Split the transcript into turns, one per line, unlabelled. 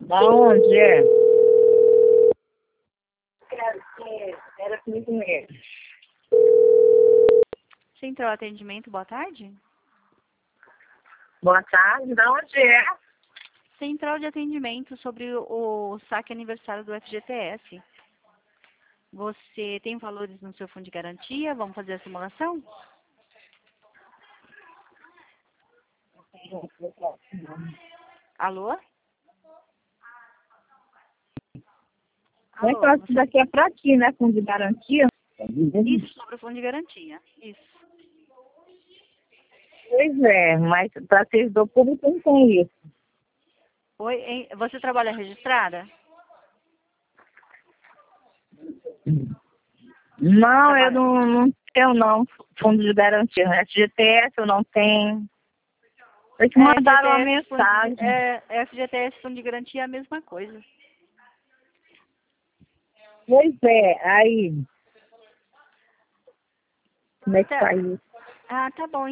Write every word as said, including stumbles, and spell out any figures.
Da onde é? Era, era comigo mesmo.
Central Atendimento, boa tarde.
Boa tarde, da onde é?
Central de Atendimento sobre o, o saque aniversário do F G T S. Você tem valores no seu fundo de garantia? Vamos fazer a simulação? Alô?
Mas
Alô?
isso daqui é pra ti, né? Fundo de garantia?
Isso, sobre o fundo de garantia. Isso.
Pois é, mas para servidor público não tem isso.
Oi, hein? Você trabalha registrada?
Não, eu
Trabalha.
não, não tenho não, fundo de garantia. F G T S eu não tenho. Eles
É,
mandaram uma
F G T S, fundo de,
mensagem.
é, F G T S, fundo de garantia é a mesma coisa.
Pois é, aí. Como é que
Tá.
tá isso?
Ah, tá bom.